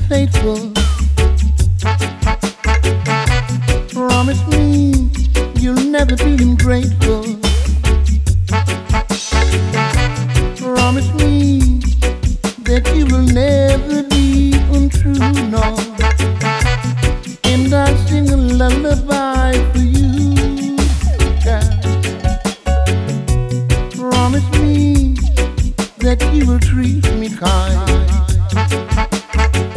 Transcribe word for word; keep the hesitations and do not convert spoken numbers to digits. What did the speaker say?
faithful. Promise me you'll never be ungrateful. Promise me that you will never be untrue, no. And I'll sing a lullaby for you, girl. Promise me that you will treat me kind.